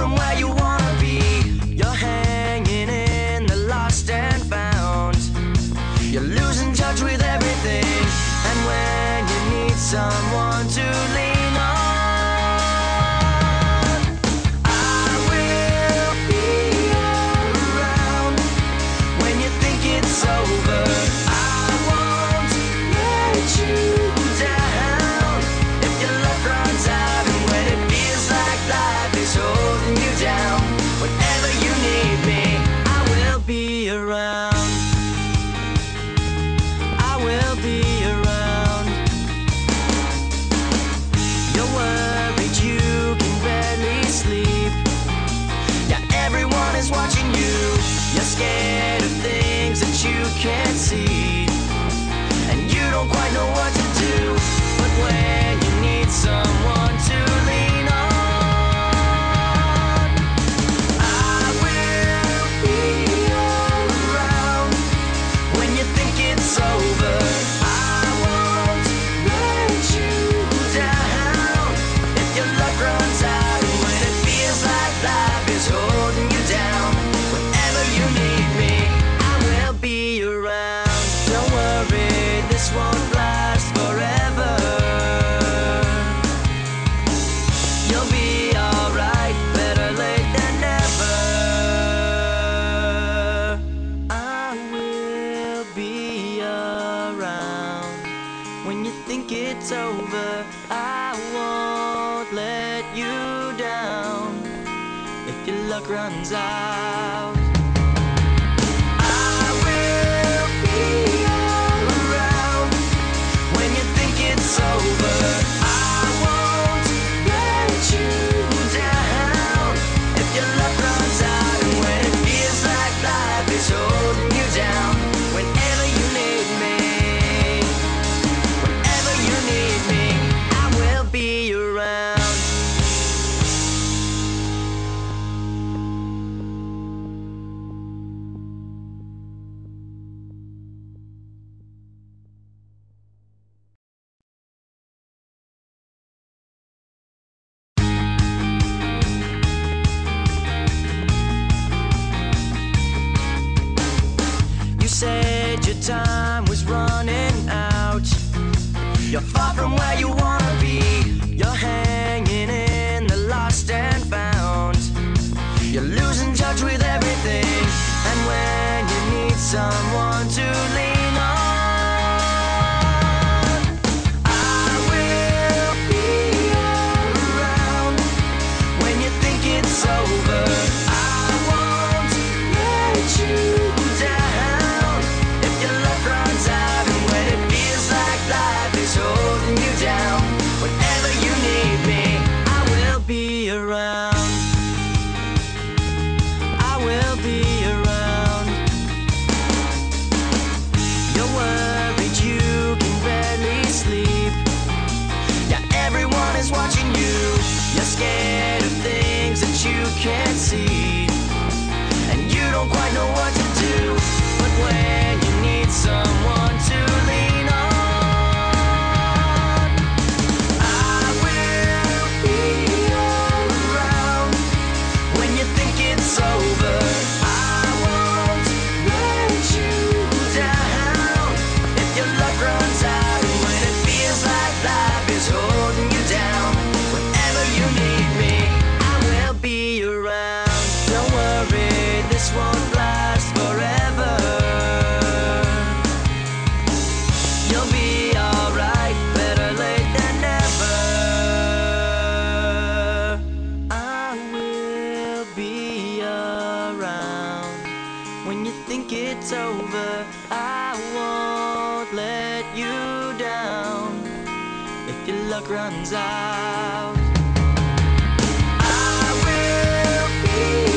from where you wanna be. You're hanging in the lost and found. You're losing touch with everything. And when you need someone to lean on, I will be around. When you think it's over, I won't let you down. If your luck runs out and when it feels like life is holding you down, whenever you need me, I will be around. I will be around. You're worried you can barely sleep. Yeah, everyone is watching you. You're scared of things that you can't see, and you don't quite know what to do. But when you need someone to lean on, I will be around. When you think it's over, I won't let you down. If your luck runs out and when it feels like life is holding you down, whenever you need me, I will be around. Don't worry, this won't last forever. You'll be alright, better late than never. I will be around. When you think it's over, I won't let you down. If your luck runs out, I will be around. When you think it's over, I won't let you down. If your luck runs out and when it feels like life is holding you down, whenever you need me, whenever you need me, I will be around. You said your time was running out. You're far from where you wanna be. You're hanging in the lost and found. You're losing touch with everything. And when you need someone to lean on, I will be around. When you think it's over, I won't let you down. If your luck runs out and when it feels like life is holding you down, whenever you need me, I will be around. I will be around. You're worried you can barely sleep. Yeah, everyone is watching you. You're scared of things that you can't see, and you don't quite know what to do. But when you need someone to lean on, I will be around. When you think it's over, I won't let you down. If your luck runs out and when it feels like life is holding you down, whenever you need me, I will be around. Don't worry, this won't last forever. You'll be alright, better late than never. I will be around. When you think it's over, I won't let you down. If your luck runs out, I will be